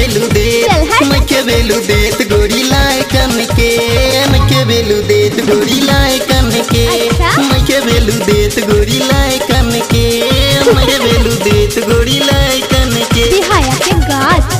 बेलू देत चल हट। मैं के बेलू देत गोरी लाए कन के मैं के बेलू देत गोरी लाए कन के अच्छा। मैं के बेलू देत गोरी लाए कन के मैं के बेलू देत गोरी लाए कन के बिहाया के गाज।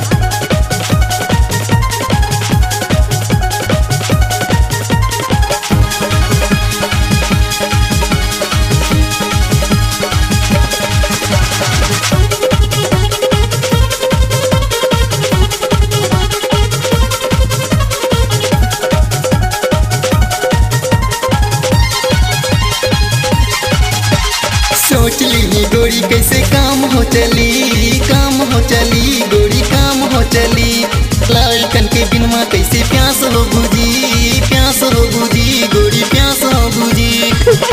सोच ली गोरी कैसे काम हो चली गोरी काम हो चली लालकन के बिनमा कैसे प्यास हो बुझी गोरी प्यास हो बुझी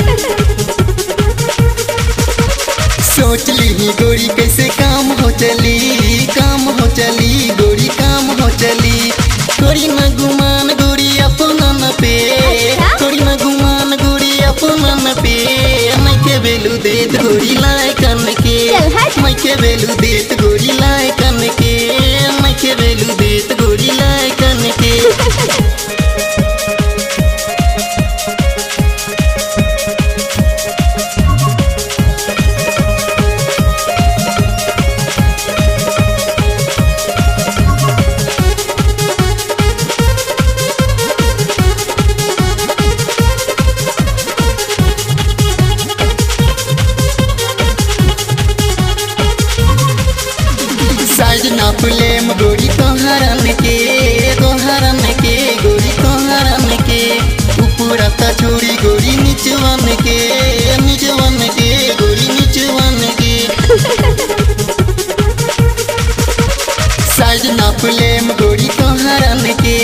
सोच ली गोरी कैसे काम हो चली गोरी काम हो चली गोरी न गुमान गोरी अपना न पे अच्छा। गोरी न गुमान गोरी अपना न पे मैं के बेलू देत गोरी लाए कन के चल हट। मैं के बेलू देत गोरी लाए कन के मैं के बेलू देत गोरी लाए कन के साइज नाप लेम गोरी तोहरन के गोरी तोहरन के ऊपरा त छोड़ी गोरी निचवन के गोरी निचवन के साइज नाप लेम गोरी तोहरन के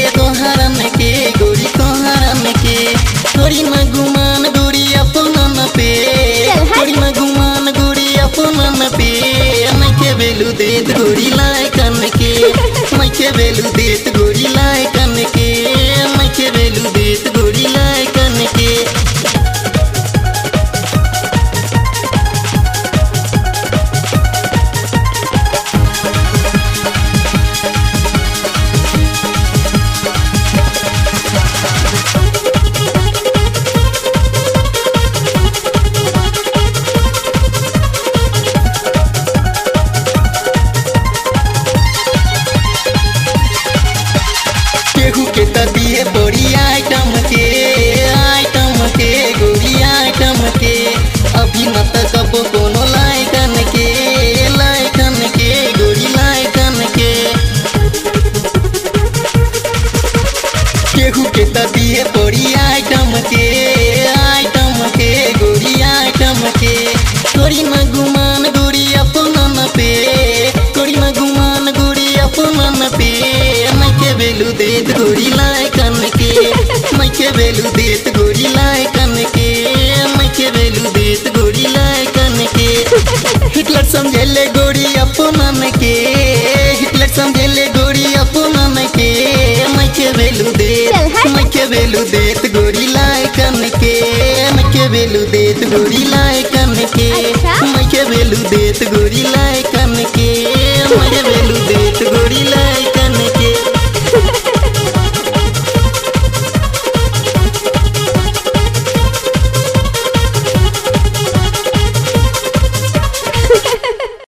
गोरी तोहरन के गोरी न गुमान गोरी अपना न पे चल हट। गोरी न गुमान गोरी अपना न पे मैं के बेलू देत गोरी लाए कन के मैं के बेलू देत गोरी लाए कन के मैं के बेलू देत गोरी लाए कन के केहू के तदिए बड़ी आइटम के गोरी आइटम के अभी न तक कोनो लाइकन के गोरी लाइकन के केहू के तदिए बड़ी आइटम के गोरी आइटम के गोरी न गुमान गोरी अपना न पे गोरी न गुमान गोरी अपना न पे मैं के बेलू देत गोरी लाए कन के मैं के बेलू देत गोरी लाए कन के मैं के बेलू देत गोरी लाए कन के हिटलर समझेले गोरी अपना न के हिटलर समझेले गोरी अपना न के मैं के बेलू देत चल हट। मैं के बेलू देत गोरी लाए कन के मैं के बेलू देत गोरी लाए कन के अच्छा। मैं के बेलू देत गोरी लाए कन के मैं के बेलू